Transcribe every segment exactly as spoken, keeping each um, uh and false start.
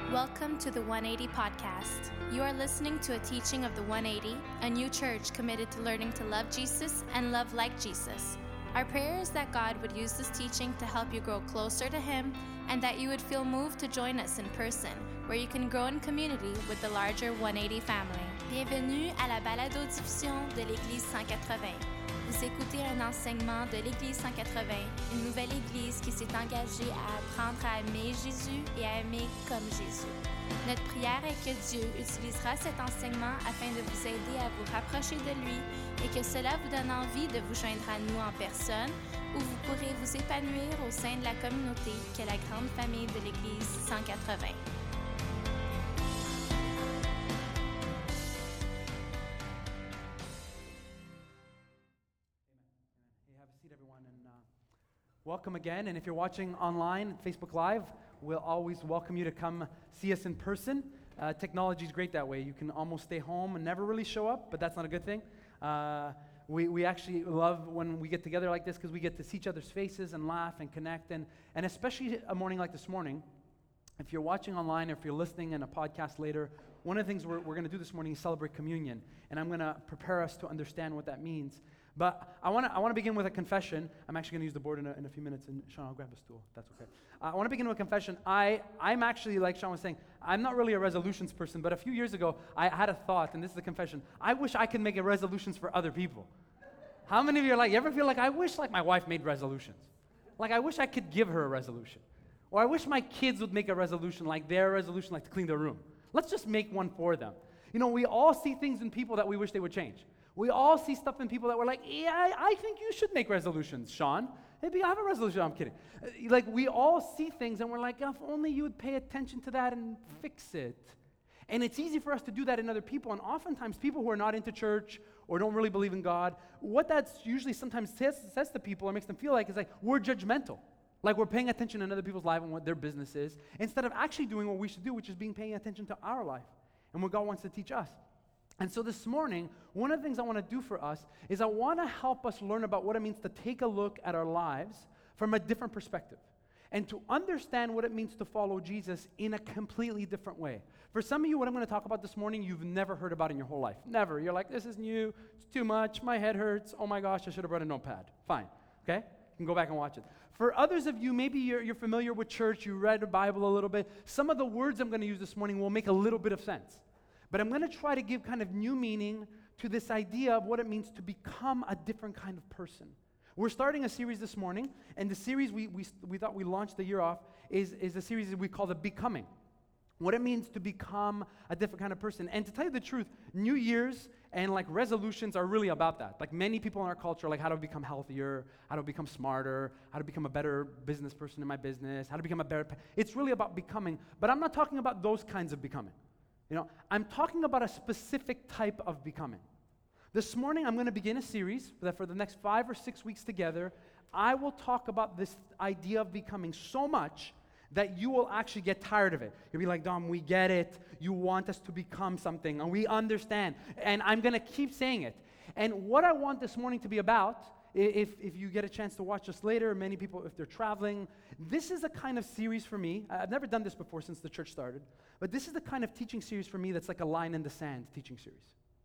Welcome to the one eighty Podcast. You are listening to a teaching of the one eighty, a new church committed to learning to love Jesus and love like Jesus. Our prayer is that God would use this teaching to help you grow closer to Him and that you would feel moved to join us in person, where you can grow in community with the larger one eighty family. Bienvenue à la balado-diffusion de l'Église cent quatre-vingts. Vous écoutez un enseignement de l'Église cent quatre-vingts, une nouvelle Église qui s'est engagée à apprendre à aimer Jésus et à aimer comme Jésus. Notre prière est que Dieu utilisera cet enseignement afin de vous aider à vous rapprocher de lui et que cela vous donne envie de vous joindre à nous en personne, où vous pourrez vous épanouir au sein de la communauté qu'est la grande famille de l'Église cent quatre-vingts. Welcome again, and if you're watching online, Facebook Live, we'll always welcome you to come see us in person. Uh, Technology is great that way. You can almost stay home and never really show up, but that's not a good thing. Uh, we, we actually love when we get together like this because we get to see each other's faces and laugh and connect, and, and especially a morning like this morning, if you're watching online or if you're listening in a podcast later, one of the things we're, we're going to do this morning is celebrate communion, and I'm going to prepare us to understand what that means. But I want to I want to begin with a confession. I'm actually going to use the board in a, in a few minutes, and Sean, I'll grab a stool. That's okay. Uh, I want to begin with a confession. I, I'm actually, like Sean was saying, I'm not really a resolutions person, but a few years ago, I had a thought, and this is a confession. I wish I could make a resolutions for other people. How many of you are like, you ever feel like, I wish like my wife made resolutions? Like, I wish I could give her a resolution. Or I wish my kids would make a resolution, like their resolution, like to clean their room. Let's just make one for them. You know, we all see things in people that we wish they would change. We all see stuff in people that we're like, yeah, I, I think you should make resolutions, Sean. Maybe I have a resolution. I'm kidding. Uh, like, we all see things, and we're like, if only you would pay attention to that and fix it. And it's easy for us to do that in other people, and oftentimes people who are not into church or don't really believe in God, what that's usually sometimes says, says to people or makes them feel like is like, we're judgmental. Like we're paying attention in other people's life and what their business is, instead of actually doing what we should do, which is being paying attention to our life and what God wants to teach us. And so this morning, one of the things I want to do for us is I want to help us learn about what it means to take a look at our lives from a different perspective and to understand what it means to follow Jesus in a completely different way. For some of you, what I'm going to talk about this morning, you've never heard about in your whole life. Never. You're like, this is new. It's too much. My head hurts. Oh my gosh, I should have brought a notepad. Fine. Okay? You can go back and watch it. For others of you, maybe you're, you're familiar with church. You read the Bible a little bit. Some of the words I'm going to use this morning will make a little bit of sense. But I'm going to try to give kind of new meaning to this idea of what it means to become a different kind of person. We're starting a series this morning, and the series we we, we thought we launched the year off is, is a series that we call the Becoming. What it means to become a different kind of person. And to tell you the truth, New Year's and like resolutions are really about that. Like many people in our culture, like how to become healthier, how to become smarter, how to become a better business person in my business, how to become a better, pa- it's really about becoming. But I'm not talking about those kinds of becoming. You know, I'm talking about a specific type of becoming. This morning, I'm going to begin a series that for the next five or six weeks together, I will talk about this idea of becoming so much that you will actually get tired of it. You'll be like, Dom, we get it. You want us to become something, and we understand. And I'm going to keep saying it. And what I want this morning to be about, if, if you get a chance to watch us later, many people, if they're traveling, this is a kind of series for me. I've never done this before since the church started, but this is the kind of teaching series for me that's like a line in the sand teaching series.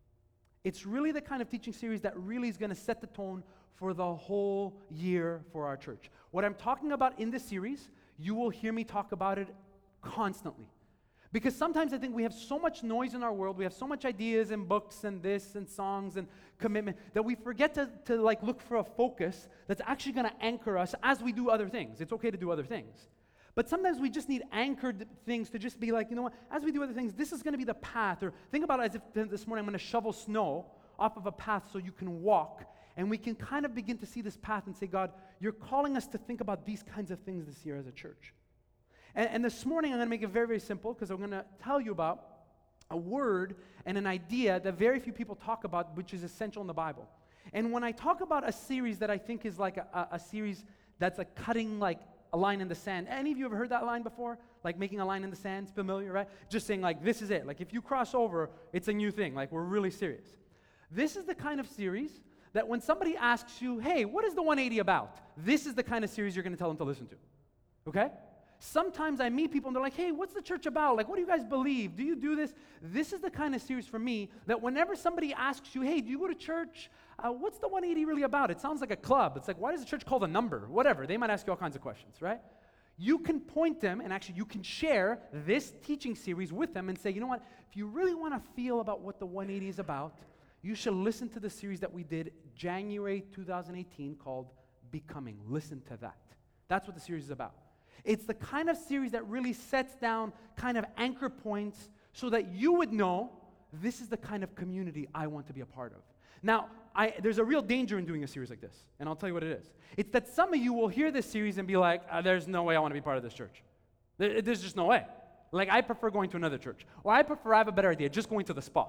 It's really the kind of teaching series that really is going to set the tone for the whole year for our church. What I'm talking about in this series, you will hear me talk about it constantly. Because sometimes I think we have so much noise in our world, we have so much ideas and books and this and songs and commitment that we forget to, to like look for a focus that's actually going to anchor us as we do other things. It's okay to do other things. But sometimes we just need anchored things to just be like, you know what, as we do other things, this is going to be the path. Or think about it as if this morning I'm going to shovel snow off of a path so you can walk. And we can kind of begin to see this path and say, God, you're calling us to think about these kinds of things this year as a church. And, and this morning, I'm going to make it very, very simple because I'm going to tell you about a word and an idea that very few people talk about, which is essential in the Bible. And when I talk about a series that I think is like a, a, a series that's like cutting like a line in the sand. Any of you ever heard that line before? Like making a line in the sand, it's familiar, right? Just saying like, this is it. Like if you cross over, it's a new thing. Like we're really serious. This is the kind of series that when somebody asks you, hey, what is the one eighty about? This is the kind of series you're going to tell them to listen to, okay? Sometimes I meet people and they're like, hey, what's the church about? Like, what do you guys believe? Do you do this? This is the kind of series for me that whenever somebody asks you, hey, do you go to church? Uh, what's the one eighty really about? It sounds like a club. It's like, why is the church called a number? Whatever. They might ask you all kinds of questions, right? You can point them, and actually you can share this teaching series with them and say, you know what? If you really want to feel about what the one eighty is about, you should listen to the series that we did January two thousand eighteen called Becoming. Listen to that. That's what the series is about. It's the kind of series that really sets down kind of anchor points so that you would know this is the kind of community I want to be a part of. Now, I, there's a real danger in doing a series like this, and I'll tell you what it is. It's that some of you will hear this series and be like, uh, there's no way I want to be part of this church. There, there's just no way. Like, I prefer going to another church. Or I prefer, I have a better idea, just going to the spa.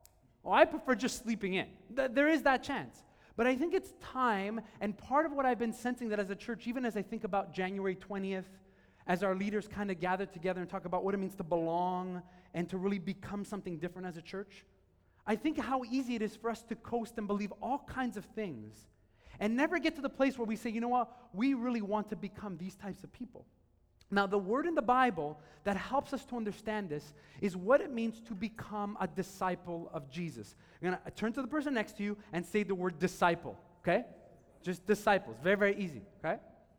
Or I prefer just sleeping in. Th- there is that chance. But I think it's time, and part of what I've been sensing that as a church, even as I think about January twentieth, as our leaders kind of gather together and talk about what it means to belong and to really become something different as a church, I think how easy it is for us to coast and believe all kinds of things and never get to the place where we say, you know what, we really want to become these types of people. Now, the word in the Bible that helps us to understand this is what it means to become a disciple of Jesus. You're going to turn to the person next to you and say the word disciple, okay? Just disciples. Very, very easy, okay?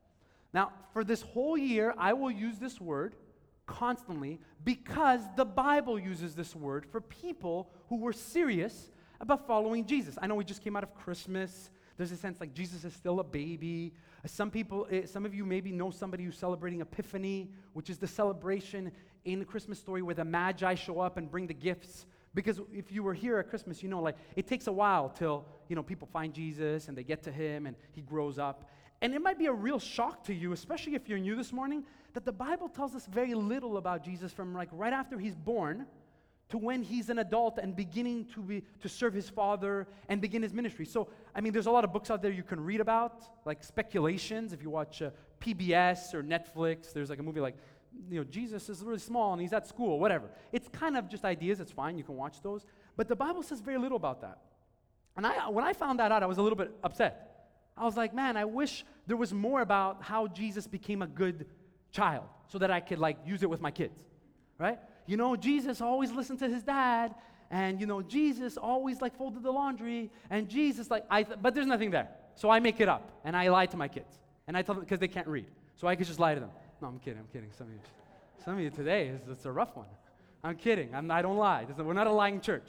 Now, for this whole year, I will use this word constantly because the Bible uses this word for people who were serious about following Jesus. I know we just came out of Christmas. There's a sense like Jesus is still a baby. Some people, some of you maybe know somebody who's celebrating Epiphany, which is the celebration in the Christmas story where the Magi show up and bring the gifts. Because if you were here at Christmas, you know, like, it takes a while till, you know, people find Jesus and they get to him and he grows up. And it might be a real shock to you, especially if you're new this morning, that the Bible tells us very little about Jesus from like right after he's born to when he's an adult and beginning to be to serve his Father and begin his ministry. So, I mean, there's a lot of books out there you can read about, like speculations. If you watch uh, P B S or Netflix, there's like a movie like, you know, Jesus is really small and he's at school, whatever. It's kind of just ideas. It's fine. You can watch those. But the Bible says very little about that. And I, when I found that out, I was a little bit upset. I was like, man, I wish there was more about how Jesus became a good child so that I could, like, use it with my kids, right? You know, Jesus always listened to his dad, and, you know, Jesus always, like, folded the laundry, and Jesus, like, I, th- but there's nothing there. So I make it up, and I lie to my kids, and I tell them, because they can't read, so I could just lie to them. No, I'm kidding, I'm kidding. Some of you, some of you today, is it's a rough one. I'm kidding, I'm, I don't lie. We're not a lying church.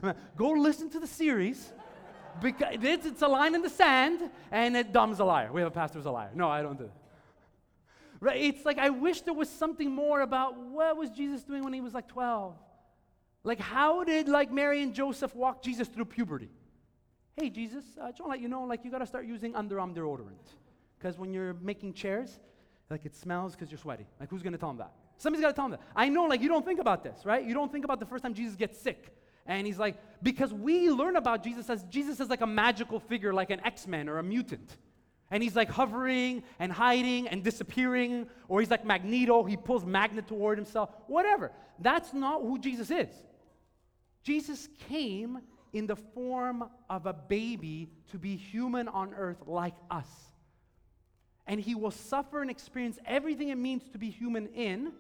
Go listen to the series. Because it's, it's a line in the sand, and it Dom's a liar. We have a pastor who's a liar. No, I don't do that. Right? It's like I wish there was something more about what was Jesus doing when he was like twelve. Like, how did like Mary and Joseph walk Jesus through puberty? Hey, Jesus, uh, I just want to let you know, like, you got to start using underarm deodorant. Because when you're making chairs, like, it smells because you're sweaty. Like, who's going to tell them that? Somebody's got to tell them that. I know, like, you don't think about this, right? You don't think about the first time Jesus gets sick. And he's like, because we learn about Jesus as Jesus is like a magical figure, like an X-Men or a mutant. And he's like hovering and hiding and disappearing, or he's like Magneto, he pulls magnet toward himself, whatever. That's not who Jesus is. Jesus came in the form of a baby to be human on earth like us. And he will suffer and experience everything it means to be human in,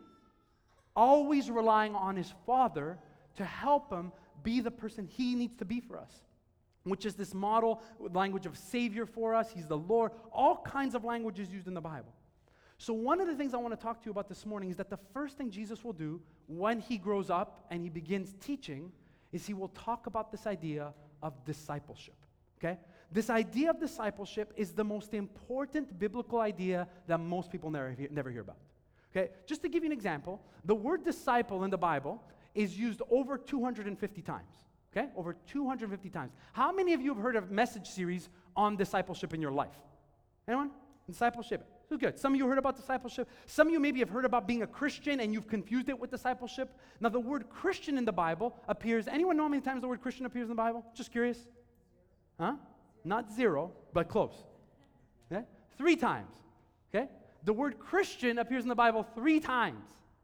always relying on his Father to help him be the person he needs to be for us, which is this model language of Savior for us. He's the Lord. All kinds of languages used in the Bible. So one of the things I want to talk to you about this morning is that the first thing Jesus will do when he grows up and he begins teaching is he will talk about this idea of discipleship, okay? This idea of discipleship is the most important biblical idea that most people never hear, never hear about, okay? Just to give you an example, the word disciple in the Bible is used over two hundred fifty times, okay? Over two hundred fifty times. How many of you have heard of message series on discipleship in your life? Anyone? Discipleship. So good. Some of you heard about discipleship. Some of you maybe have heard about being a Christian and you've confused it with discipleship. Now, the word Christian in the Bible appears, anyone know how many times the word Christian appears in the Bible? Just curious. Huh? Not zero, but close. Okay? Three times. Okay? The word Christian appears in the Bible three times.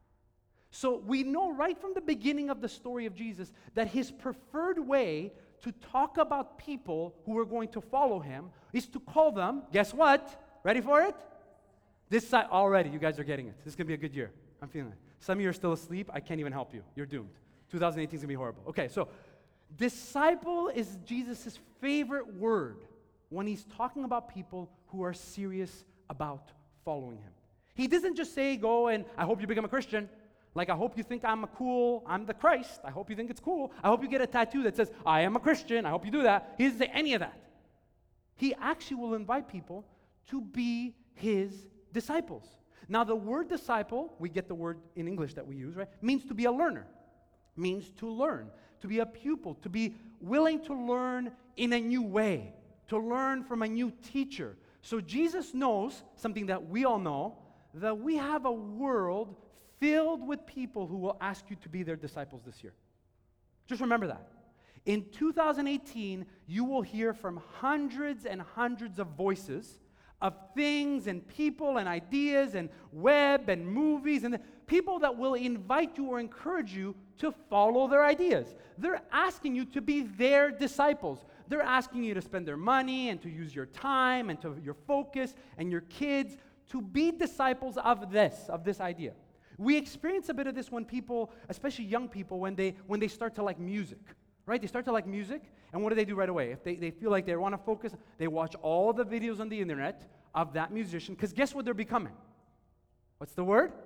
So we know right from the beginning of the story of Jesus that his preferred way to talk about people who are going to follow him is to call them, guess what? Ready for it? This side, already, you guys are getting it. This is going to be a good year. I'm feeling it. Some of you are still asleep. I can't even help you. You're doomed. twenty eighteen is going to be horrible. Okay, so disciple is Jesus' favorite word when he's talking about people who are serious about following him. He doesn't just say, go and I hope you become a Christian. Like, I hope you think I'm a cool, I'm the Christ. I hope you think it's cool. I hope you get a tattoo that says, I am a Christian. I hope you do that. He doesn't say any of that. He actually will invite people to be his disciples. Now, the word disciple, we get the word in English that we use, right? Means to be a learner. Means to learn. To be a pupil. To be willing to learn in a new way. To learn from a new teacher. So Jesus knows something that we all know, that we have a world filled with people who will ask you to be their disciples this year. Just remember that. In two thousand eighteen, you will hear from hundreds and hundreds of voices of things and people and ideas and web and movies and people that will invite you or encourage you to follow their ideas. They're asking you to be their disciples. They're asking you to spend their money and to use your time and to your focus and your kids to be disciples of this, of this idea. We experience a bit of this when people, especially young people, when they when they start to like music, right? They start to like music, and what do they do right away? If they, they feel like they want to focus, they watch all the videos on the internet of that musician, because guess what they're becoming? What's the word?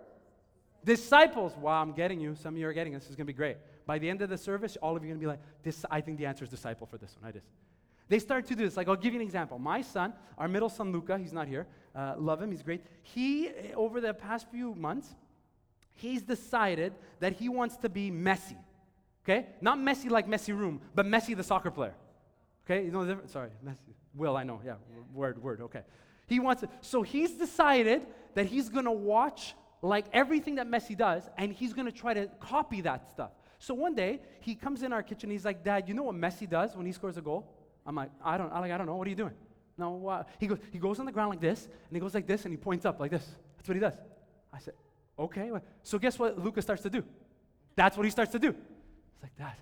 Disciples. Wow, I'm getting you. Some of you are getting this. This is going to be great. By the end of the service, all of you are going to be like, "This. I think the answer is disciple for this one." I just. They start to do this. Like, I'll give you an example. My son, our middle son, Luca, he's not here. Uh, love him. He's great. He, over the past few months, he's decided that he wants to be Messi, okay? Not Messi like Messi room, but Messi the soccer player, okay? You know the difference? Sorry, Messi. Will, I know, yeah, word, word, okay. He wants to, so he's decided that he's going to watch like everything that Messi does, and he's going to try to copy that stuff. So one day, he comes in our kitchen, he's like, Dad, you know what Messi does when he scores a goal? I'm like, I don't, I'm like, I don't know, what are you doing? No, uh, he goes, he goes on the ground like this, and he goes like this, and he points up like this. That's what he does. I said, okay, so guess what Luca starts to do? That's what he starts to do. It's like that.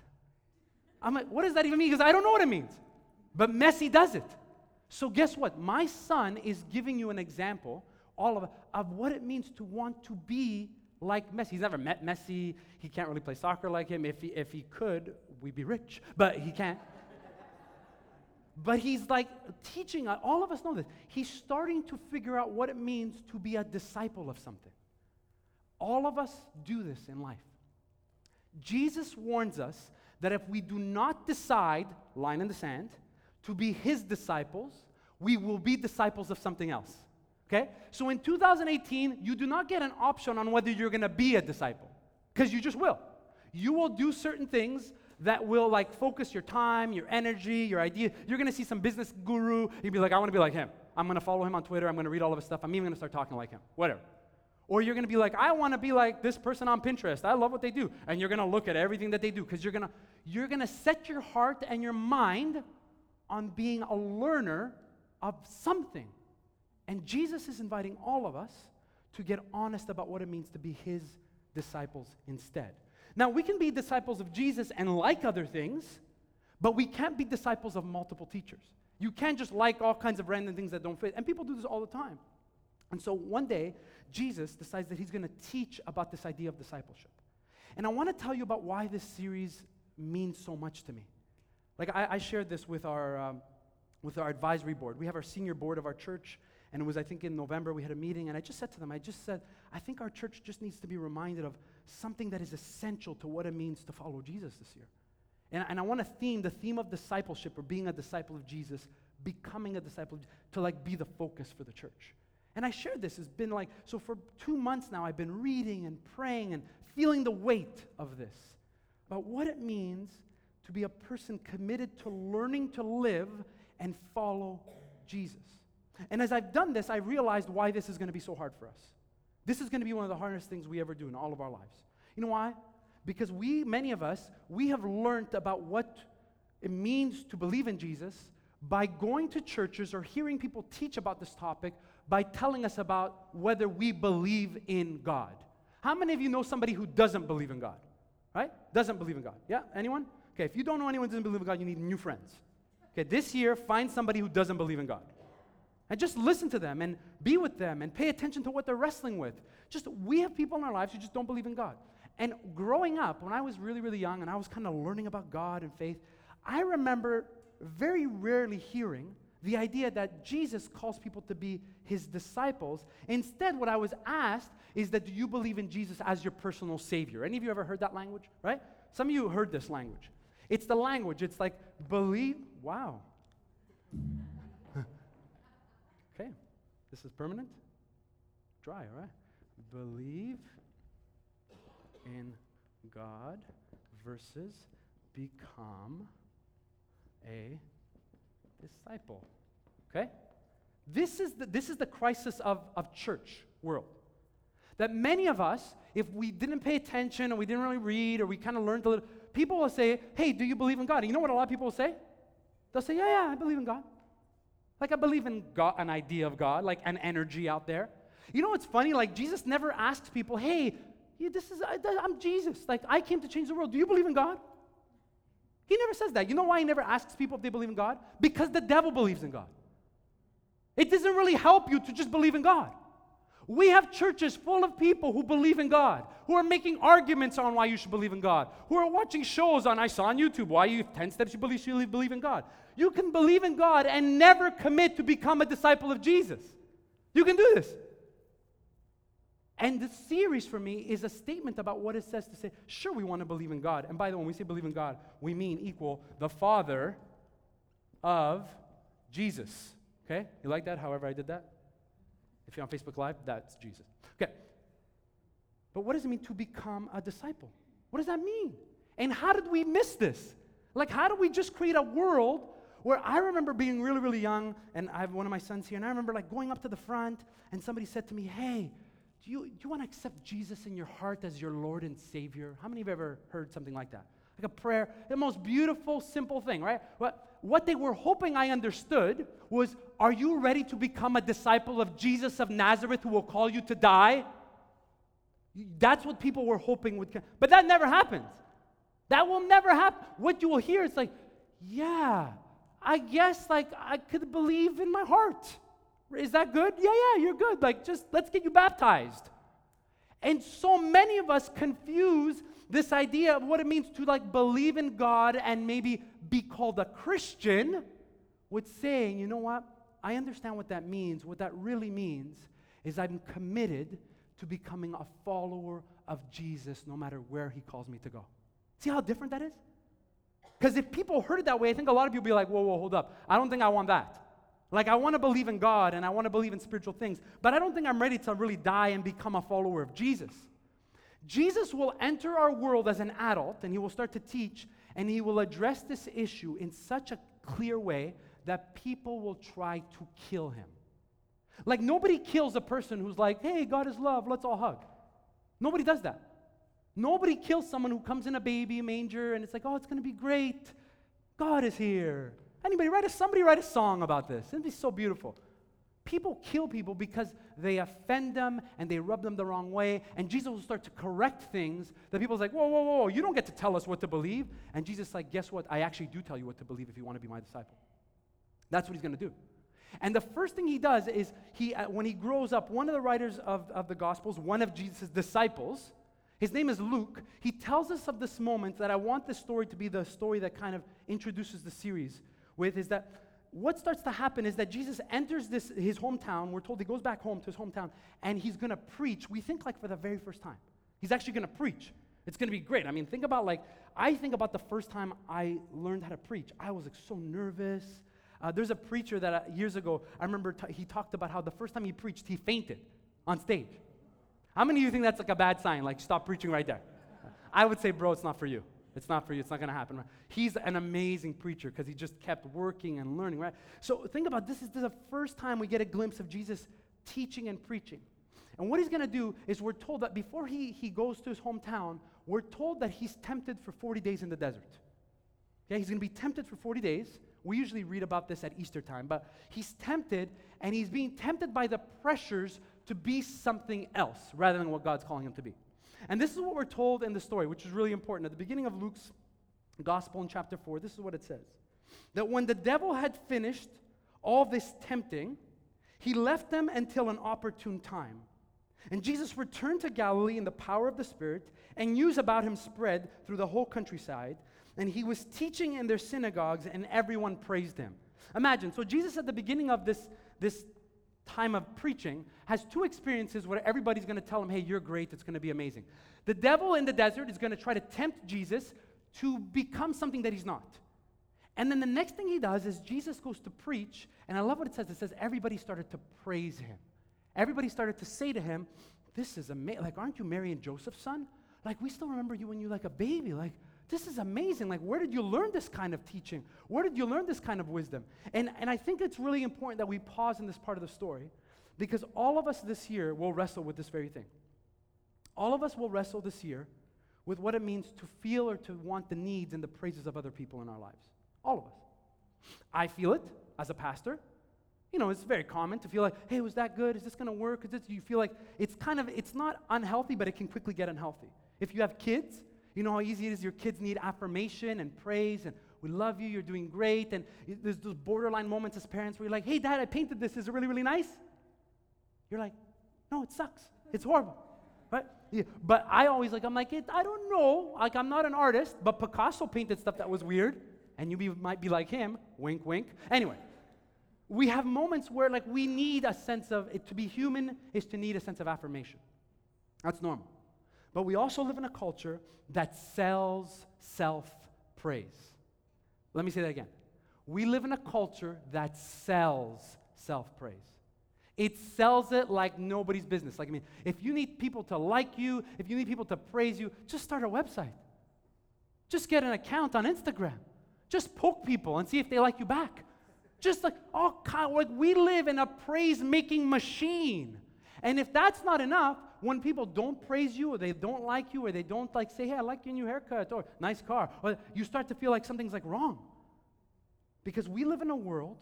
I'm like, what does that even mean? Because I don't know what it means. But Messi does it. So guess what? My son is giving you an example, all of, of what it means to want to be like Messi. He's never met Messi. He can't really play soccer like him. If he, if he could, we'd be rich. But he can't. But he's like teaching, all of us know this. He's starting to figure out what it means to be a disciple of something. All of us do this in life. Jesus warns us that if we do not decide, line in the sand, to be his disciples, we will be disciples of something else. Okay? So in two thousand eighteen, you do not get an option on whether you're going to be a disciple, because you just will. You will do certain things that will like focus your time, your energy, your idea. You're going to see some business guru. You'll be like, I want to be like him. I'm going to follow him on Twitter. I'm going to read all of his stuff. I'm even going to start talking like him. Whatever. Or you're going to be like, I want to be like this person on Pinterest. I love what they do. And you're going to look at everything that they do because you're going to you're going to set your heart and your mind on being a learner of something. And Jesus is inviting all of us to get honest about what it means to be his disciples instead. Now, we can be disciples of Jesus and like other things, but we can't be disciples of multiple teachers. You can't just like all kinds of random things that don't fit. And people do this all the time. And so one day, Jesus decides that he's going to teach about this idea of discipleship. And I want to tell you about why this series means so much to me. Like, I, I shared this with our, um, with our advisory board. We have our senior board of our church, and it was, I think, in November, we had a meeting, and I just said to them, I just said, I think our church just needs to be reminded of something that is essential to what it means to follow Jesus this year. And, and I want to theme, the theme of discipleship, or being a disciple of Jesus, becoming a disciple, to like be the focus for the church. And I shared this, it's been like, so for two months now, I've been reading and praying and feeling the weight of this, about what it means to be a person committed to learning to live and follow Jesus. And as I've done this, I realized why this is going to be so hard for us. This is going to be one of the hardest things we ever do in all of our lives. You know why? Because we, many of us, we have learned about what it means to believe in Jesus by going to churches or hearing people teach about this topic by telling us about whether we believe in God. How many of you know somebody who doesn't believe in God? Right? Doesn't believe in God. Yeah? Anyone? Okay, if you don't know anyone who doesn't believe in God, you need new friends. Okay, this year, find somebody who doesn't believe in God. And just listen to them and be with them and pay attention to what they're wrestling with. Just, we have people in our lives who just don't believe in God. And growing up, when I was really, really young and I was kind of learning about God and faith, I remember very rarely hearing the idea that Jesus calls people to be his disciples. Instead, what I was asked is that, do you believe in Jesus as your personal Savior? Any of you ever heard that language, right? Some of you heard this language. It's the language. It's like, believe, wow. Okay, this is permanent. Dry, all right? Believe in God versus become a disciple. Okay? This is the, this is the crisis of, of church world. That many of us, if we didn't pay attention or we didn't really read or we kind of learned a little, people will say, hey, do you believe in God? And you know what a lot of people will say? They'll say, yeah, yeah, I believe in God. Like, I believe in God, an idea of God, like an energy out there. You know what's funny? Like, Jesus never asks people, hey, yeah, this is, I, I'm Jesus. Like, I came to change the world. Do you believe in God? He never says that. You know why he never asks people if they believe in God? Because the devil believes in God. It doesn't really help you to just believe in God. We have churches full of people who believe in God, who are making arguments on why you should believe in God, who are watching shows on, I saw on YouTube, why you ten steps you believe, you believe in God. You can believe in God and never commit to become a disciple of Jesus. You can do this. And this series for me is a statement about what it says to say, sure, we want to believe in God. And by the way, when we say believe in God, we mean equal the Father of Jesus. Okay? You like that, however I did that? If you're on Facebook Live, that's Jesus. Okay. But what does it mean to become a disciple? What does that mean? And how did we miss this? Like, how do we just create a world where I remember being really, really young, and I have one of my sons here, and I remember like going up to the front, and somebody said to me, hey, do you, do you want to accept Jesus in your heart as your Lord and Savior? How many of you have ever heard something like that? Like a prayer, the most beautiful, simple thing, right? What, what they were hoping I understood was, are you ready to become a disciple of Jesus of Nazareth who will call you to die? That's what people were hoping would come. But that never happens. That will never happen. What you will hear is like, yeah, I guess like I could believe in my heart. Is that good? Yeah, yeah, you're good. Like, just let's get you baptized. And so many of us confuse this idea of what it means to like believe in God and maybe be called a Christian with saying, you know what? I understand what that means. What that really means is I'm committed to becoming a follower of Jesus no matter where he calls me to go. See how different that is? Because if people heard it that way, I think a lot of people will be like, whoa, whoa, hold up. I don't think I want that. Like, I want to believe in God and I want to believe in spiritual things, but I don't think I'm ready to really die and become a follower of Jesus. Jesus will enter our world as an adult and he will start to teach and he will address this issue in such a clear way that people will try to kill him. Like, nobody kills a person who's like, hey, God is love, let's all hug. Nobody does that. Nobody kills someone who comes in a baby, a manger, and it's like, oh, it's going to be great. God is here. Anybody write a, somebody write a song about this. It'd be so beautiful. People kill people because they offend them and they rub them the wrong way, and Jesus will start to correct things that people's like, whoa, whoa, whoa, you don't get to tell us what to believe. And Jesus is like, guess what? I actually do tell you what to believe if you want to be my disciple. That's what he's going to do. And the first thing he does is, he, uh, when he grows up, one of the writers of, of the Gospels, one of Jesus' disciples, his name is Luke, he tells us of this moment that I want this story to be the story that kind of introduces the series with, is that what starts to happen is that Jesus enters this his hometown. We're told he goes back home to his hometown, and he's going to preach, we think like for the very first time. He's actually going to preach. It's going to be great. I mean, think about like, I think about the first time I learned how to preach. I was like so nervous. Uh, there's a preacher that uh, years ago, I remember t- he talked about how the first time he preached, he fainted on stage. How many of you think that's like a bad sign? Like, stop preaching right there. I would say, bro, it's not for you. It's not for you. It's not going to happen. He's an amazing preacher because he just kept working and learning, right? So think about this. This is the first time we get a glimpse of Jesus teaching and preaching. And what he's going to do is we're told that before he, he goes to his hometown, we're told that he's tempted for forty days in the desert. Okay, he's going to be tempted for forty days. We usually read about this at Easter time, but he's tempted, and he's being tempted by the pressures to be something else rather than what God's calling him to be. And this is what we're told in the story, which is really important. At the beginning of Luke's gospel in chapter four, this is what it says. That when the devil had finished all this tempting, He left them until an opportune time. And Jesus returned to Galilee in the power of the Spirit, and news about him spread through the whole countryside. And he was teaching in their synagogues, and everyone praised him. Imagine, so Jesus at the beginning of this, this time of preaching has two experiences where everybody's going to tell him, hey, you're great, it's going to be amazing. The devil in the desert is going to try to tempt Jesus to become something that he's not. And then the next thing he does is Jesus goes to preach, and I love what it says. It says everybody started to praise him. Everybody started to say to him, this is amazing. Like, aren't you Mary and Joseph's son? Like, we still remember you when you were like a baby. Like, this is amazing. Like, where did you learn this kind of teaching? Where did you learn this kind of wisdom? And, and I think it's really important that we pause in this part of the story, because all of us this year will wrestle with this very thing. All of us will wrestle this year with what it means to feel or to want the needs and the praises of other people in our lives. All of us. I feel it as a pastor. You know, it's very common to feel like, hey, was that good? Is this going to work? Is this, you feel like it's kind of, it's not unhealthy, but it can quickly get unhealthy. If you have kids, you know how easy it is. Your kids need affirmation and praise, and we love you, you're doing great. And there's those borderline moments as parents where you're like, hey, Dad, I painted this. Is it really, really nice? You're like, no, it sucks. It's horrible. Right? Yeah. But I always like, I'm like, it, I don't know. Like, I'm not an artist, but Picasso painted stuff that was weird. And you be, might be like him, wink, wink. Anyway, we have moments where like we need a sense of, it, to be human is to need a sense of affirmation. That's normal. But we also live in a culture that sells self-praise. Let me say that again. We live in a culture that sells self-praise. It sells it like nobody's business. Like, I mean, if you need people to like you, if you need people to praise you, just start a website. Just get an account on Instagram. Just poke people and see if they like you back. Just like, all kind, like we live in a praise-making machine. And if that's not enough, when people don't praise you or they don't like you or they don't like say, hey, I like your new haircut or nice car, or you start to feel like something's like wrong. Because we live in a world,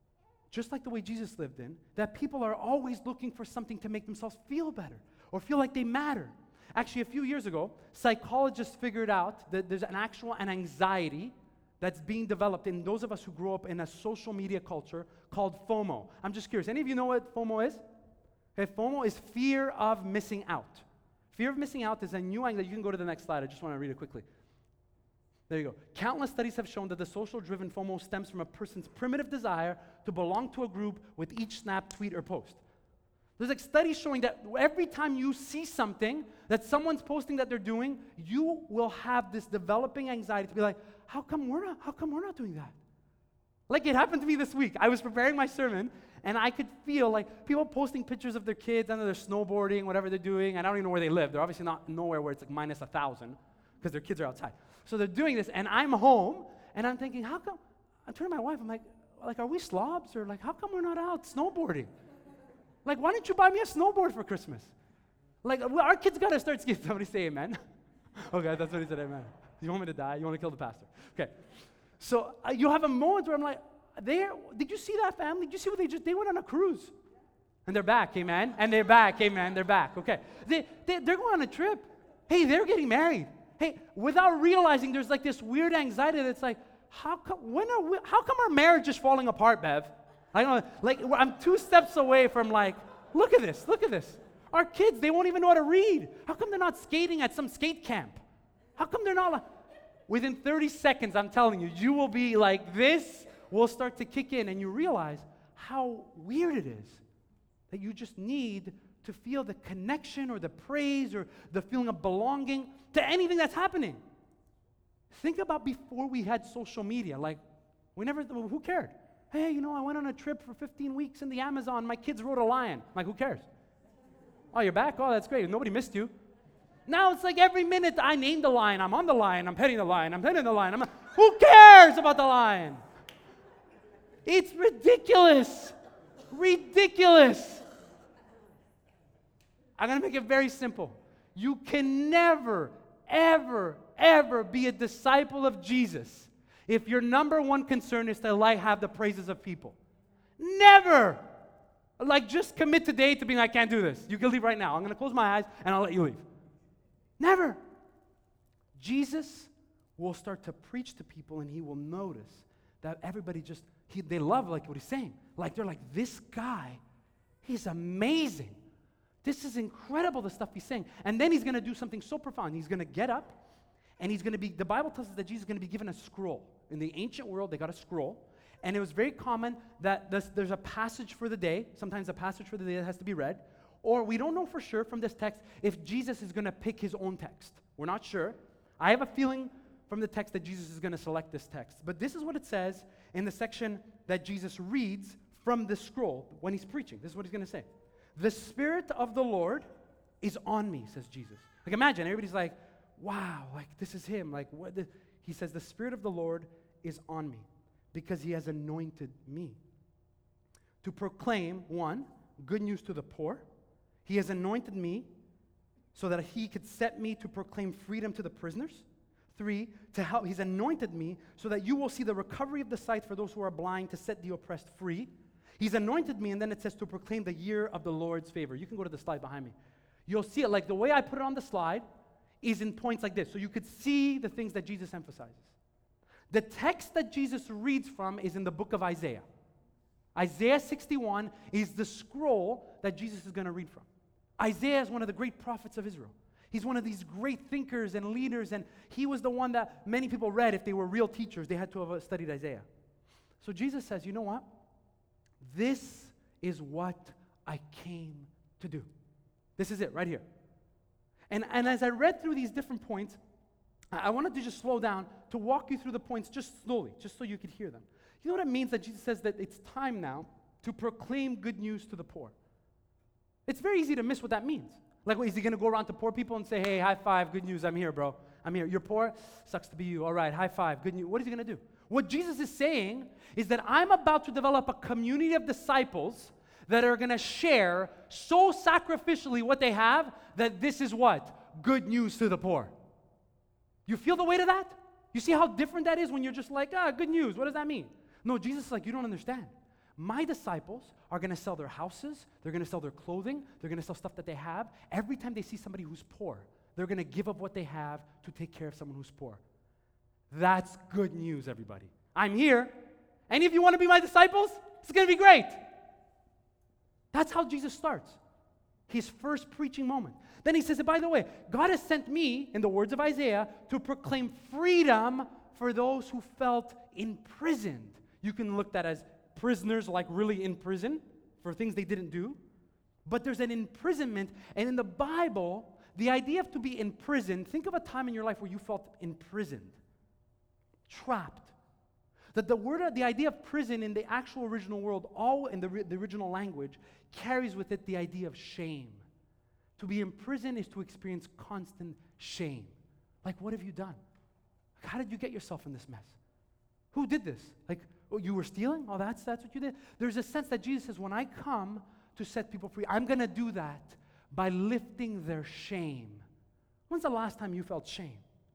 just like the way Jesus lived in, that people are always looking for something to make themselves feel better or feel like they matter. Actually, a few years ago, psychologists figured out that there's an actual an anxiety that's being developed in those of us who grew up in a social media culture called FOMO. I'm just curious, any of you know what FOMO is? Okay, FOMO is fear of missing out. Fear of missing out is a new angle. You can go to the next slide. I just want to read it quickly. There you go. Countless studies have shown that the social-driven FOMO stems from a person's primitive desire to belong to a group with each snap, tweet, or post. There's like studies showing that every time you see something that someone's posting that they're doing, you will have this developing anxiety to be like, how come we're not, how come we're not doing that? Like it happened to me this week. I was preparing my sermon, and I could feel like people posting pictures of their kids, and they're snowboarding, whatever they're doing, and I don't even know where they live. They're obviously not nowhere where it's like minus a thousand, because their kids are outside. So they're doing this, and I'm home, and I'm thinking, how come, I'm turning to my wife, I'm like, like, are we slobs, or like, how come we're not out snowboarding? Like, why didn't you buy me a snowboard for Christmas? Like, well, our kids got to start skiing. Somebody say amen. Okay, that's what he said, amen. You want me to die? You want to kill the pastor? Okay. So uh, you have a moment where I'm like, there, did you see that family? Did you see what they just, they went on a cruise. And they're back, amen. And they're back, amen. They're back, okay. They, they, they're going on a trip. Hey, they're getting married. Hey, without realizing there's like this weird anxiety that's like, how come, when are we, how come our marriage is falling apart, Bev? I don't know, like, I'm two steps away from like, look at this, look at this. Our kids, they won't even know how to read. How come they're not skating at some skate camp? How come they're not like, within thirty seconds, I'm telling you, you will be like, this will start to kick in, and you realize how weird it is that you just need to feel the connection or the praise or the feeling of belonging to anything that's happening. Think about before we had social media. Like, we never, who cared? Hey, you know, I went on a trip for fifteen weeks in the Amazon. My kids rode a lion. I'm like, who cares? Oh, you're back? Oh, that's great. Nobody missed you. Now it's like every minute I name the lion. I'm on the lion. I'm petting the lion. I'm petting the lion. I'm like, who cares about the lion? It's ridiculous. Ridiculous. I'm going to make it very simple. You can never, ever, ever be a disciple of Jesus if your number one concern is to like have the praises of people. Never. Like, just commit today to being, I can't do this. You can leave right now. I'm going to close my eyes, and I'll let you leave. Never. Jesus will start to preach to people, and he will notice that everybody just, he, they love like what he's saying. Like, they're like, this guy He's amazing. This is incredible, the stuff he's saying. And then he's going to do something so profound. He's going to get up, and he's going to be, the Bible tells us that Jesus is going to be given a scroll. In the ancient world, they got a scroll. And it was very common that this, there's a passage for the day, sometimes a passage for the day that has to be read. Or we don't know for sure from this text if Jesus is going to pick his own text. We're not sure. I have a feeling from the text that Jesus is going to select this text. But this is what it says in the section that Jesus reads from the scroll when he's preaching. This is what he's going to say. The Spirit of the Lord is on me, says Jesus. Like imagine, everybody's like, wow, like this is him. Like what? The? He says, the Spirit of the Lord is on me because he has anointed me to proclaim, one, good news to the poor. He has anointed me so that he could set me to proclaim freedom to the prisoners. Three, to help, he's anointed me so that you will see the recovery of the sight for those who are blind, to set the oppressed free. He's anointed me, and then it says to proclaim the year of the Lord's favor. You can go to the slide behind me. You'll see it like the way I put it on the slide is in points like this, so you could see the things that Jesus emphasizes. The text that Jesus reads from is in the book of Isaiah. Isaiah sixty-one is the scroll that Jesus is going to read from. Isaiah is one of the great prophets of Israel. He's one of these great thinkers and leaders, and he was the one that many people read. If they were real teachers, they had to have studied Isaiah. So Jesus says, you know what? This is what I came to do. This is it right here. And, and as I read through these different points, I, I wanted to just slow down to walk you through the points just slowly, just so you could hear them. You know what it means that Jesus says that it's time now to proclaim good news to the poor? It's very easy to miss what that means. Like, what, is he going to go around to poor people and say, hey, high five, good news, I'm here, bro. I'm here. You're poor? Sucks to be you. All right, high five, good news. What is he going to do? What Jesus is saying is that I'm about to develop a community of disciples that are going to share so sacrificially what they have that this is what? Good news to the poor. You feel the weight of that? You see how different that is when you're just like, ah, good news. What does that mean? No, Jesus is like, you don't understand. My disciples are going to sell their houses, they're going to sell their clothing, they're going to sell stuff that they have. Every time they see somebody who's poor, they're going to give up what they have to take care of someone who's poor. That's good news, everybody. I'm here. Any of you want to be my disciples? It's going to be great. That's how Jesus starts his first preaching moment. Then he says, by the way, God has sent me, in the words of Isaiah, to proclaim freedom for those who felt imprisoned. You can look at that as prisoners, like really in prison for things they didn't do. But there's an imprisonment, and in the Bible, the idea of to be in prison, think of a time in your life where you felt imprisoned, trapped. That the word, the idea of prison in the actual original world, all in the, the original language, carries with it the idea of shame. To be in prison is to experience constant shame. Like, what have you done? Like, how did you get yourself in this mess? Who did this? Like, oh, you were stealing? Oh, that's that's what you did? There's a sense that Jesus says, when I come to set people free, I'm going to do that by lifting their shame. When's the last time you felt shame?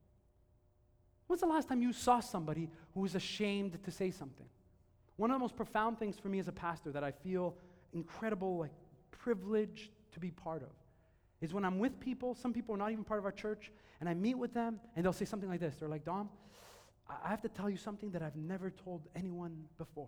When's the last time you saw somebody who was ashamed to say something? One of the most profound things for me as a pastor that I feel incredible, like, privilege to be part of is when I'm with people, some people are not even part of our church, and I meet with them, and they'll say something like this. They're like, Dom, I have to tell you something that I've never told anyone before.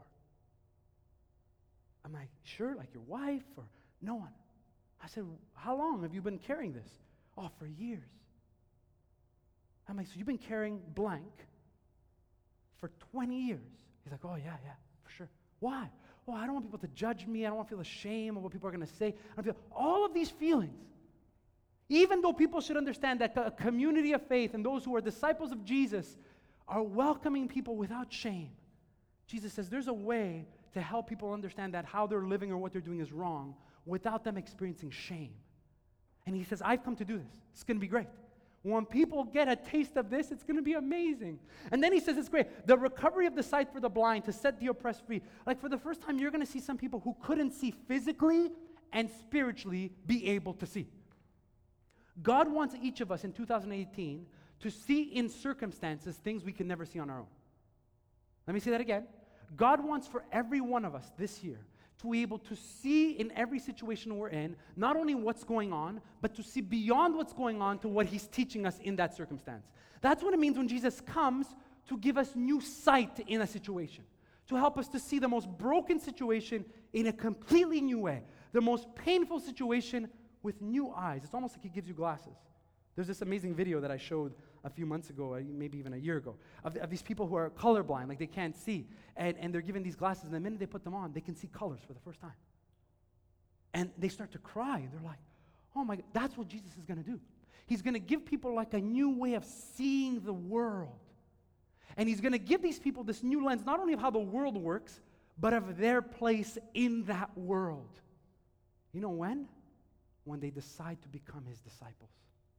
I'm like, sure, like your wife or no one? I said, how long have you been carrying this? Oh, for years. I'm like, so you've been carrying blank for twenty years? He's like, oh, yeah, yeah, for sure. Why? Oh, I don't want people to judge me. I don't want to feel ashamed of what people are going to say. I don't feel all of these feelings. Even though people should understand that a community of faith and those who are disciples of Jesus are welcoming people without shame. Jesus says there's a way to help people understand that how they're living or what they're doing is wrong without them experiencing shame. And he says, I've come to do this. It's going to be great. When people get a taste of this, it's going to be amazing. And then he says it's great. The recovery of the sight for the blind, to set the oppressed free. Like, for the first time, you're going to see some people who couldn't see physically and spiritually be able to see. God wants each of us in two thousand eighteen to see in circumstances things we can never see on our own. Let me say that again. God wants for every one of us this year to be able to see in every situation we're in, not only what's going on, but to see beyond what's going on to what he's teaching us in that circumstance. That's what it means when Jesus comes to give us new sight in a situation, to help us to see the most broken situation in a completely new way. the most painful situation with new eyes. It's almost like he gives you glasses. There's this amazing video that I showed a few months ago, uh, maybe even a year ago, of, of these people who are colorblind, like they can't see, and, and they're given these glasses, and the minute they put them on, they can see colors for the first time. And they start to cry, and they're like, oh my God, that's what Jesus is going to do. He's going to give people like a new way of seeing the world. And he's going to give these people this new lens, not only of how the world works, but of their place in that world. You know when? When they decide to become his disciples.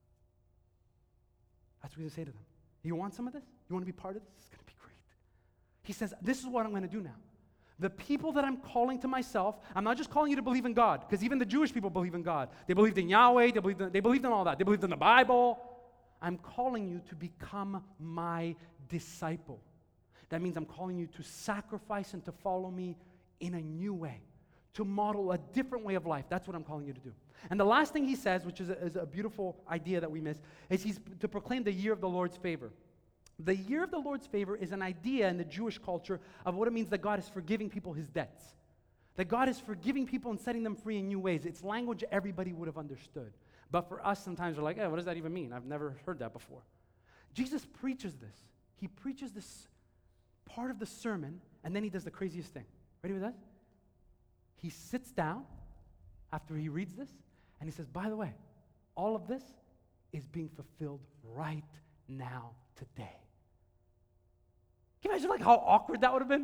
That's what he's going to say to them. You want some of this? You want to be part of this? It's going to be great. He says, this is what I'm going to do now. The people that I'm calling to myself, I'm not just calling you to believe in God, because even the Jewish people believe in God. They believed in Yahweh, they believed in, they believed in all that. They believed in the Bible. I'm calling you to become my disciple. That means I'm calling you to sacrifice and to follow me in a new way, to model a different way of life. That's what I'm calling you to do. And the last thing he says, which is a, is a beautiful idea that we miss, is he's to proclaim the year of the Lord's favor. The year of the Lord's favor is an idea in the Jewish culture of what it means that God is forgiving people his debts. That God is forgiving people and setting them free in new ways. It's language everybody would have understood. But for us, sometimes we're like, hey, what does that even mean? I've never heard that before. Jesus preaches this. He preaches this part of the sermon, and then he does the craziest thing. Ready with that? He sits down after he reads this, and he says, by the way, all of this is being fulfilled right now, today. Can you imagine like how awkward that would have been?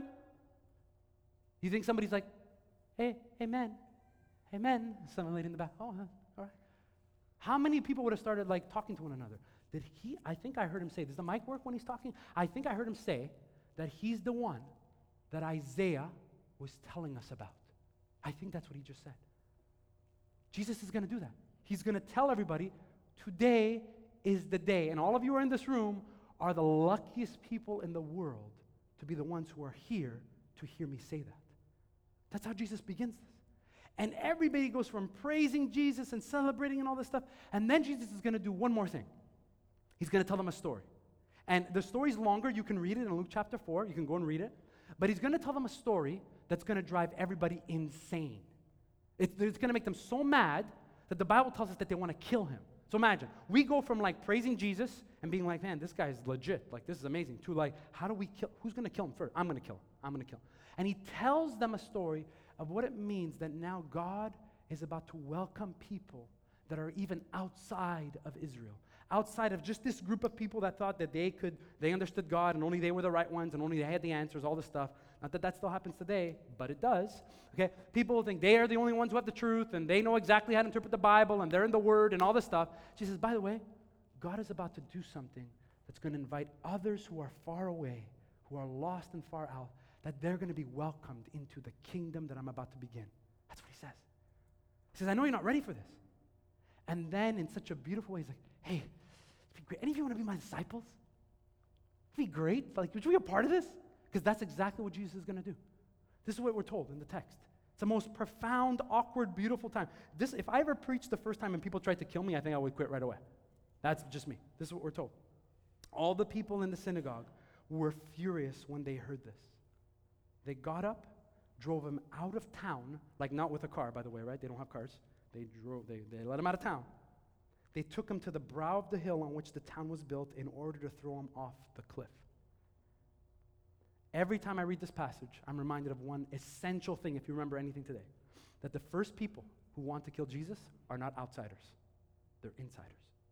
You think somebody's like, hey, amen, amen. Someone laid in the back, oh, huh, all right. How many people would have started like talking to one another? Did he, I think I heard him say, does the mic work when he's talking? I think I heard him say that he's the one that Isaiah was telling us about. I think that's what he just said. Jesus is going to do that. He's going to tell everybody, today is the day. And all of you who are in this room are the luckiest people in the world to be the ones who are here to hear me say that. That's how Jesus begins this. And everybody goes from praising Jesus and celebrating and all this stuff, and then Jesus is going to do one more thing. He's going to tell them a story. And the story's longer. You can read it in Luke chapter four. You can go and read it. But he's going to tell them a story that's going to drive everybody insane. It's, it's going to make them so mad that the Bible tells us that they want to kill him. So imagine, we go from like praising Jesus and being like, man, this guy's legit. Like, this is amazing. To like, how do we kill? Who's going to kill him first? I'm going to kill him. I'm going to kill him. And he tells them a story of what it means that now God is about to welcome people that are even outside of Israel. Outside of just this group of people that thought that they could, they understood God and only they were the right ones and only they had the answers, all this stuff. Not that that still happens today, but it does. Okay, people think they are the only ones who have the truth and they know exactly how to interpret the Bible and they're in the Word and all this stuff. She says, by the way, God is about to do something that's going to invite others who are far away, who are lost and far out, that they're going to be welcomed into the kingdom that I'm about to begin. That's what he says. He says, I know you're not ready for this. And then in such a beautiful way, he's like, hey, it'd be great. Any of you want to be my disciples? It'd be great. Like, would you be a part of this? Because that's exactly what Jesus is going to do. This is what we're told in the text. It's the most profound, awkward, beautiful time. This, if I ever preached the first time and people tried to kill me, I think I would quit right away. That's just me. This is what we're told. All the people in the synagogue were furious when they heard this. They got up, drove him out of town, like not with a car, by the way, right? They don't have cars. They drove, they, they let him out of town. They took him to the brow of the hill on which the town was built in order to throw him off the cliff. Every time I read this passage, I'm reminded of one essential thing, if you remember anything today, that the first people who want to kill Jesus are not outsiders. They're insiders.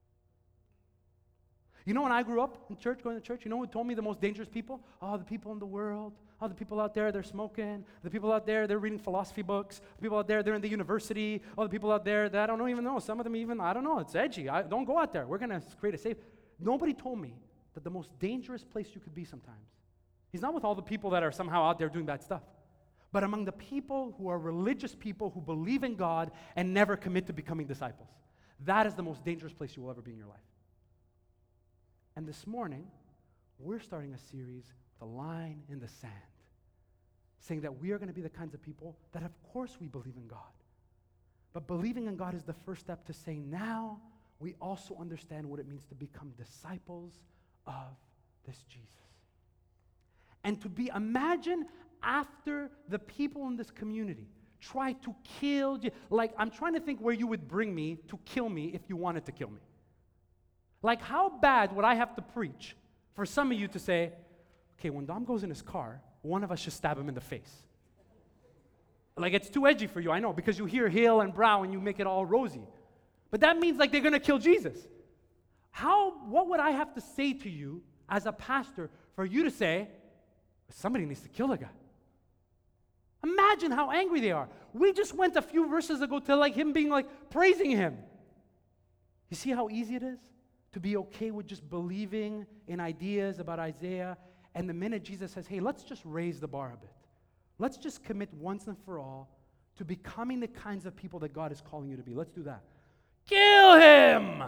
You know when I grew up in church, going to church, you know who told me the most dangerous people? Oh, the people in the world. Oh, the people out there, they're smoking. The people out there, they're reading philosophy books. The people out there, they're in the university. Oh, the people out there, that I don't even know. Some of them even, I don't know, it's edgy. I, don't go out there. We're going to create a safe. Nobody told me that the most dangerous place you could be sometimes, he's not with all the people that are somehow out there doing bad stuff, but among the people who are religious people who believe in God and never commit to becoming disciples. That is the most dangerous place you will ever be in your life. And this morning, we're starting a series with a line in the sand, saying that we are going to be the kinds of people that, of course, we believe in God. But believing in God is the first step to say, now we also understand what it means to become disciples of this Jesus. And to be, imagine after the people in this community try to kill you. Like, I'm trying to think where you would bring me to kill me if you wanted to kill me. Like, how bad would I have to preach for some of you to say, okay, when Dom goes in his car, one of us should stab him in the face? Like, it's too edgy for you, I know, because you hear Hill and Brow and you make it all rosy. But that means, like, they're going to kill Jesus. How, what would I have to say to you as a pastor for you to say, somebody needs to kill the guy? Imagine how angry they are. We just went a few verses ago to like him being like praising him. You see how easy it is to be okay with just believing in ideas about Isaiah, and the minute Jesus says, hey, let's just raise the bar a bit. Let's just commit once and for all to becoming the kinds of people that God is calling you to be. Let's do that. Kill him!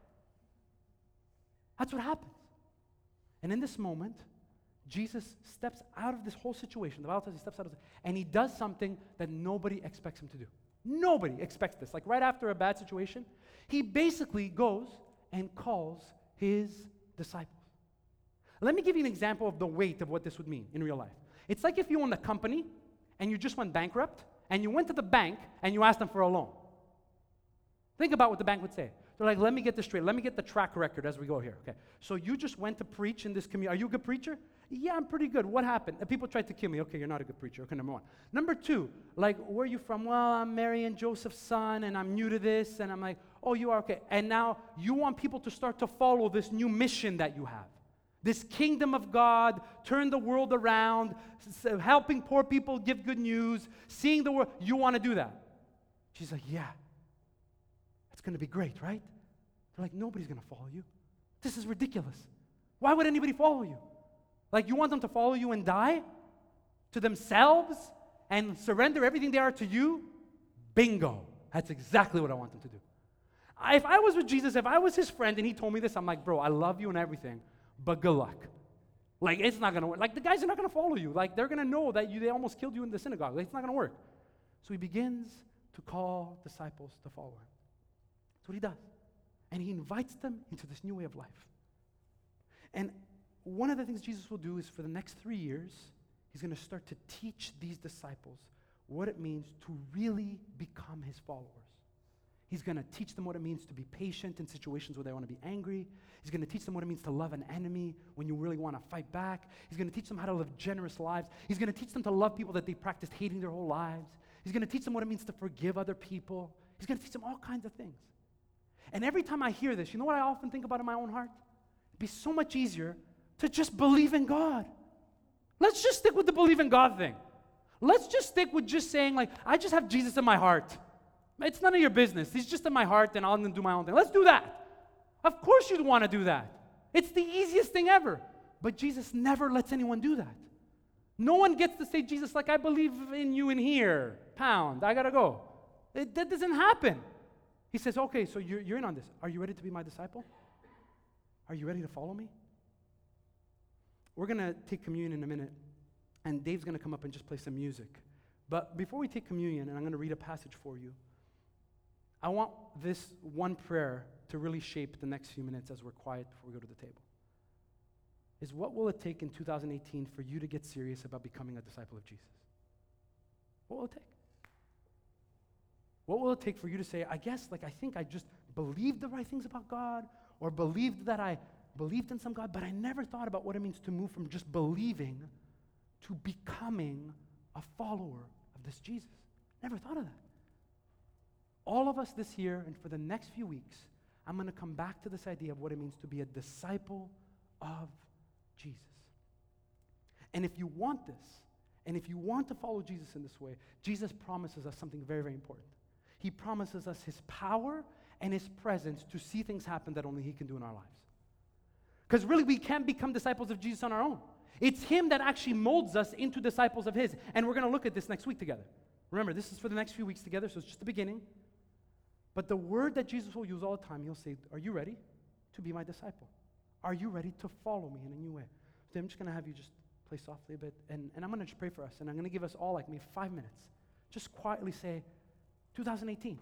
That's what happens. And in this moment, Jesus steps out of this whole situation. The Bible says he steps out of it, and he does something that nobody expects him to do. Nobody expects this. Like right after a bad situation, he basically goes and calls his disciples. Let me give you an example of the weight of what this would mean in real life. It's like if you owned a company and you just went bankrupt and you went to the bank and you asked them for a loan. Think about what the bank would say. They're like, let me get this straight. Let me get the track record as we go here. Okay. So you just went to preach in this community. Are you a good preacher? Yeah, I'm pretty good. What happened? And people tried to kill me. Okay, you're not a good preacher. Okay, number one. Number two, like, where are you from? Well, I'm Mary and Joseph's son, and I'm new to this. And I'm like, oh, you are? Okay. And now you want people to start to follow this new mission that you have. This kingdom of God, turn the world around, s- helping poor people give good news, seeing the world. You want to do that? She's like, yeah. It's going to be great, right? They're like, nobody's going to follow you. This is ridiculous. Why would anybody follow you? Like, you want them to follow you and die to themselves and surrender everything they are to you? Bingo. That's exactly what I want them to do. I, if I was with Jesus, if I was his friend and he told me this, I'm like, bro, I love you and everything, but good luck. Like, it's not going to work. Like, the guys are not going to follow you. Like, they're going to know that you, they almost killed you in the synagogue. Like, it's not going to work. So he begins to call disciples to follow him. That's what he does. And he invites them into this new way of life. And one of the things Jesus will do is for the next three years, he's going to start to teach these disciples what it means to really become his followers. He's going to teach them what it means to be patient in situations where they want to be angry. He's going to teach them what it means to love an enemy when you really want to fight back. He's going to teach them how to live generous lives. He's going to teach them to love people that they practiced hating their whole lives. He's going to teach them what it means to forgive other people. He's going to teach them all kinds of things. And every time I hear this, you know what I often think about in my own heart? It'd be so much easier to just believe in God. Let's just stick with the believe in God thing. Let's just stick with just saying, like, I just have Jesus in my heart. It's none of your business. He's just in my heart, and I'm going to do my own thing. Let's do that. Of course you'd want to do that. It's the easiest thing ever. But Jesus never lets anyone do that. No one gets to say, Jesus, like, I believe in you in here. Pound. I got to go. It, that doesn't happen. He says, okay, so you're, you're in on this. Are you ready to be my disciple? Are you ready to follow me? We're going to take communion in a minute, and Dave's going to come up and just play some music. But before we take communion, and I'm going to read a passage for you, I want this one prayer to really shape the next few minutes as we're quiet before we go to the table. Is what will it take in two thousand eighteen for you to get serious about becoming a disciple of Jesus? What will it take? What will it take for you to say, I guess, like, I think I just believed the right things about God, or believed that I believed in some God, but I never thought about what it means to move from just believing to becoming a follower of this Jesus. Never thought of that. All of us this year and for the next few weeks, I'm going to come back to this idea of what it means to be a disciple of Jesus. And if you want this, and if you want to follow Jesus in this way, Jesus promises us something very, very important. He promises us his power and his presence to see things happen that only he can do in our lives. Because really, we can't become disciples of Jesus on our own. It's him that actually molds us into disciples of his. And we're going to look at this next week together. Remember, this is for the next few weeks together, so it's just the beginning. But the word that Jesus will use all the time, he'll say, are you ready to be my disciple? Are you ready to follow me in a new way? So I'm just going to have you just play softly a bit, and, and I'm going to just pray for us, and I'm going to give us all like maybe five minutes. Just quietly say, two thousand eighteen.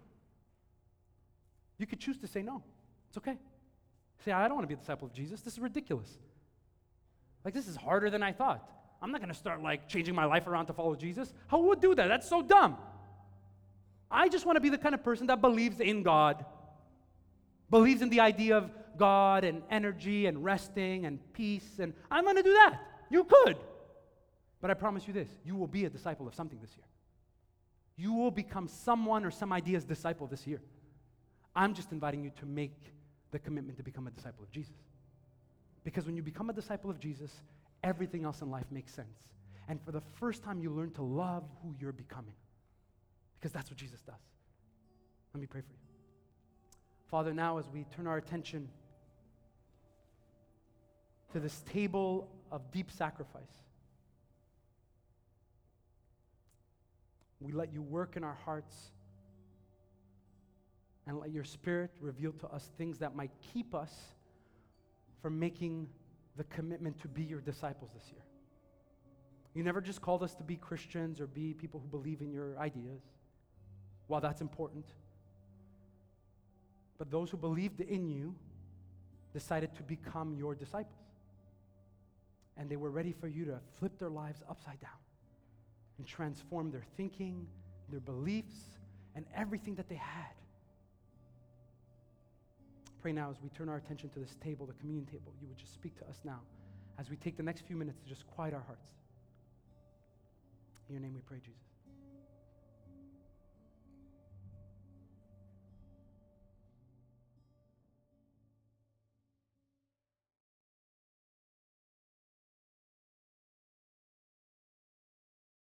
You could choose to say no. It's okay. Say, I don't want to be a disciple of Jesus. This is ridiculous. Like, this is harder than I thought. I'm not going to start, like, changing my life around to follow Jesus. Who would do that? That's so dumb. I just want to be the kind of person that believes in God, believes in the idea of God and energy and resting and peace, and I'm going to do that. You could. But I promise you this, you will be a disciple of something this year. You will become someone or some idea's disciple this year. I'm just inviting you to make the commitment to become a disciple of Jesus. Because when you become a disciple of Jesus, everything else in life makes sense. And for the first time, you learn to love who you're becoming. Because that's what Jesus does. Let me pray for you. Father, now as we turn our attention to this table of deep sacrifice, we let you work in our hearts and let your Spirit reveal to us things that might keep us from making the commitment to be your disciples this year. You never just called us to be Christians or be people who believe in your ideas. While that's important, but those who believed in you decided to become your disciples. And they were ready for you to flip their lives upside down and transform their thinking, their beliefs, and everything that they had. Pray now as we turn our attention to this table, the communion table, you would just speak to us now as we take the next few minutes to just quiet our hearts. In your name we pray, Jesus.